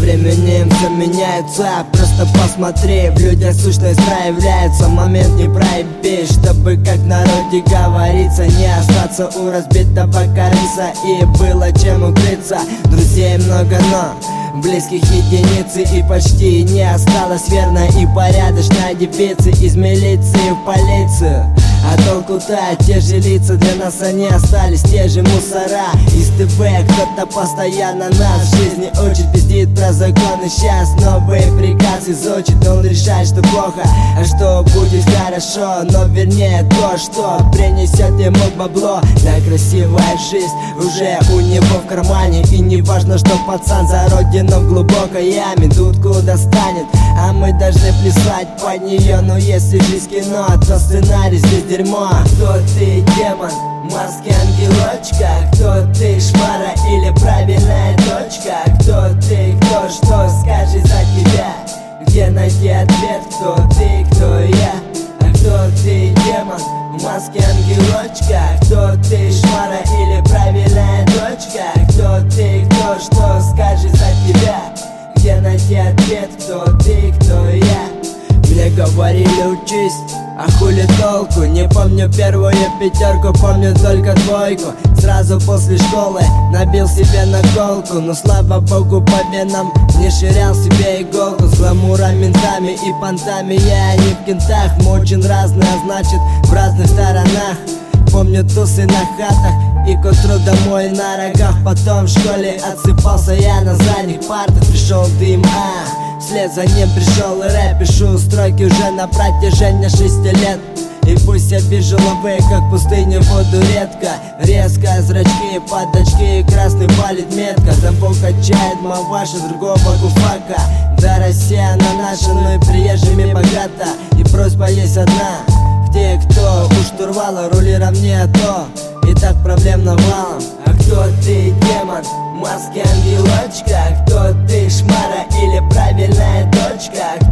временем все меняется. Просто посмотри, в людях сущность проявляется. Момент не проебись, чтобы, как в народе говорится, не остаться у разбитого корыса. И было чем укрыться. Друзей много, но близких единицы. И почти не осталось верной и порядочной девицы из милиции в полицию. А толку-то, те же лица, для нас они остались те же мусора из ТВ. Кто-то постоянно нас в жизни учит, пиздит про законы. Сейчас новый приказ изучит, он решает, что плохо, а что будет хорошо. Но вернее то, что принесет ему бабло. Да, красивая жизнь уже у него в кармане. И не важно, что пацан за родину в глубокой яме. Дудку достанет, а мы должны плясать под нее. Но если жизнь кино, то сценарий здесь дерьмо. Кто ты, демон, в маске ангелочка? Кто ты, шмара или правильная точка? Кто ты, кто что скажет за тебя? Где найти ответ? Кто ты, кто я? А кто ты, демон, в маске ангелочка? Кто ты, шмара или правильная точка? Кто ты, кто что скажет за тебя? Где найти ответ? Кто ты, кто я? Мне говорили учись, а хули толку? Не помню первую пятерку, помню только двойку. Сразу после школы набил себе наколку. Но слава богу по венам не ширял себе иголку. С гламуром, ментами и понтами я не в кентах. Мы очень разные, а значит в разных сторонах. Помню тусы на хатах и к утру домой на рогах. Потом в школе отсыпался я на задних партах. Пришел дым, вслед за ним пришел и рэп. Пишу строки уже на протяжении 6 лет. И пусть я вижу лавы, как в пустыне воду редко. Резко зрачки под очки, красный палит метка. Замбо качает маваша другого гуфака. Да, Россия она наша, но и приезжими богата. И просьба есть одна: те, кто у штурвала, рули ровнее, то и так проблем навалом. А кто ты, демон, в маске ангелочка? Кто ты, шмара или правильная точка?